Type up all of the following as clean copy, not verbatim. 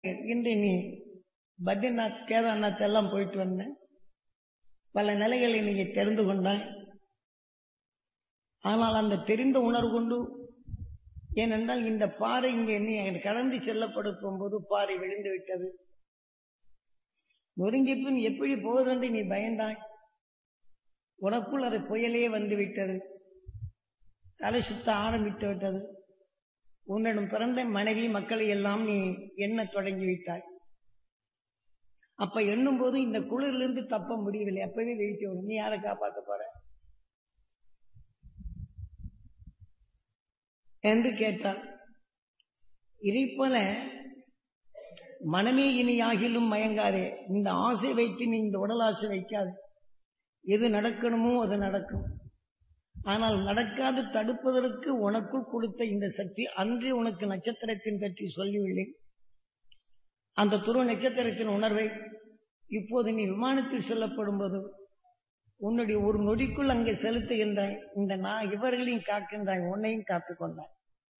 இன்று நீ பத்ரிநாத் கேதார்நாத் எல்லாம் போயிட்டு வந்த பல நிலைகளை நீங்க தெரிந்து கொண்டாய். ஆனால் அந்த தெரிந்த உணர்வு கொண்டு, ஏனென்றால் இந்த பாறை இங்கே நீ கடந்து செல்லப்படுத்தும் போது பாறை விழுந்து விட்டது. நொறுங்கி பின் எப்படி போவதென்று நீ பயந்தாய். உனக்குள் அது புயலே வந்து விட்டது. தலை சுத்த ஆரம்பித்து விட்டது. உன்னிடம் பிறந்த மனைவி மக்களை எல்லாம் நீ எண்ண தொடங்கி விட்டாய். அப்ப எண்ணும் போது இந்த குளிரிலிருந்து தப்ப முடியவில்லை. அப்பவே வெயிட்டு வரும். நீ யாரை காப்பாற்ற போற என்று கேட்டார். இதை போல மனமே இனியாகிலும் மயங்காதே. இந்த ஆசை வைத்து நீ இந்த உடல் ஆசை வைக்காது. எது நடக்கணுமோ அது நடக்கும். ஆனால் நடக்காது தடுப்பதற்கு உனக்குள் கொடுத்த இந்த சக்தி அன்றே உனக்கு நட்சத்திரத்தின் பற்றி சொல்லியுள்ளேன். அந்த துருவ நட்சத்திரத்தின் உணர்வை இப்போது நீ விமானத்தில் செல்லப்படும் போது உன்னுடைய ஒரு நொடிக்குள் அங்கே செலுத்துகின்றாய். இந்த நான் இவர்களையும் காக்கின்றாய், உன்னையும் காத்துக்கொண்டாய்.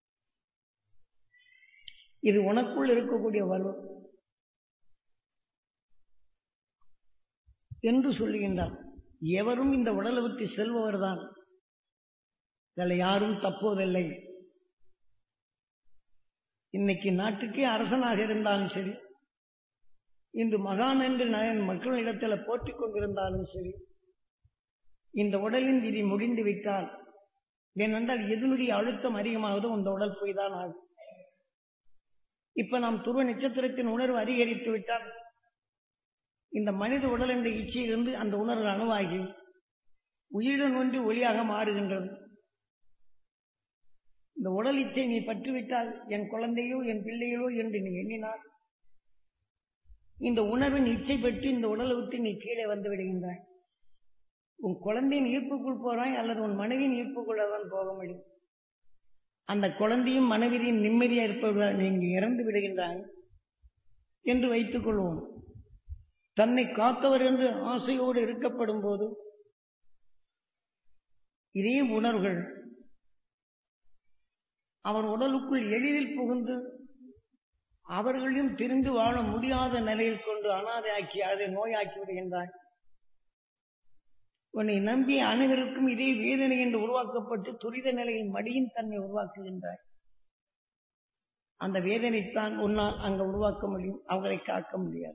இது உனக்குள் இருக்கக்கூடிய வலு என்று சொல்லுகின்றார். எவரும் இந்த உடலை விட்டு செல்பவர்தான். இதில் யாரும் தப்புவதில்லை. இன்னைக்கு நாட்டுக்கே அரசனாக இருந்தாலும் சரி, இன்று மகான் என்று மக்களிடத்தில் போற்றிக் கொண்டிருந்தாலும் சரி, இந்த உடலின் விதி முடிந்து விட்டால், ஏனென்றால் எதனுடைய அழுத்தம் அதிகமாவதோ அந்த உடல் போய்தான் ஆகும். இப்ப நாம் துருவ நட்சத்திரத்தின் உணர்வு அதிகரித்து விட்டால் இந்த மனித உடல் என்ற இச்சையிலிருந்து அந்த உணர்வு அணுவாகி உயிருடன் ஒன்றி ஒளியாக மாறுகின்றது. இந்த உடல் இச்சை நீ பற்றுவிட்டால், என் குழந்தையோ என் பிள்ளைகளோ என்று நீ எண்ணினால், இந்த உணர்வின் இச்சை பெற்று இந்த உடலை விட்டு நீ கீழே வந்து விடுகின்றாய். உன் குழந்தையின் ஈர்ப்புக்குள் போறாய் அல்லது உன் மனைவியின் ஈர்ப்புக்குள்ளதான் போக முடியும். அந்த குழந்தையும் மனைவியின் நிம்மதியாக இருப்பவர்கள் நீங்க இறந்து விடுகின்றாய் என்று வைத்துக் கொள்வோம். தன்னை காத்தவர் என்று ஆசையோடு இருக்கப்படும் போது இதே உணர்வுகள் அவர் உடலுக்குள் எளிதில் புகுந்து அவர்களையும் திரிந்து வாழ முடியாத நிலையில் கொண்டு அனாதையாக்கி அதை நோயாக்கி விடுகின்றாய். உன்னை நம்பி அனைவருக்கும் இதே வேதனை என்று உருவாக்கப்பட்டு துரித நிலையில் மடியின் தன்மை உருவாக்குகின்றாய். அந்த வேதனைத்தான் உன்னால் அங்க உருவாக்க முடியும், அவர்களை காக்க முடியாது.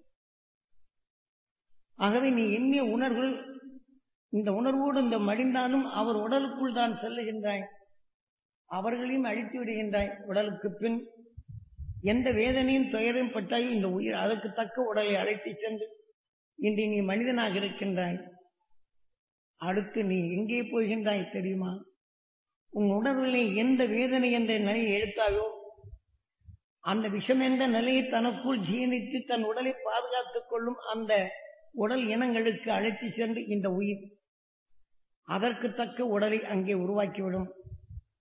ஆகவே நீ எண்ணிய உணர்வுகள் இந்த உணர்வோடு இந்த மடிந்தாலும் அவர் உடலுக்குள் தான் செல்லுகின்றாய், அவர்களையும் அழித்து விடுகின்றாய். உடலுக்கு பின் எந்த வேதனையும் துயரையும் பட்டாயும் இந்த உயிர் அதற்கு தக்க உடலை அழைத்து சென்று இன்று நீ மனிதனாக இருக்கின்றாய். அடுத்து நீ எங்கே போகின்றாய் தெரியுமா? உன் உணர்வுகளை எந்த வேதனை என்ற நிலையை எடுத்தாயோ அந்த விஷம் என்ற நிலையை தனக்குள் ஜீனித்து தன் உடலை பாதுகாத்துக் கொள்ளும் அந்த உடல் இனங்களுக்கு அழைத்து சென்று இந்த உயிர் அதற்கு தக்க உடலை அங்கே உருவாக்கிவிடும்.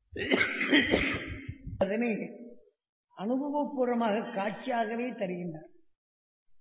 அதனை அனுபவபூர்வமாக காட்சியாகவே தருகின்றார்.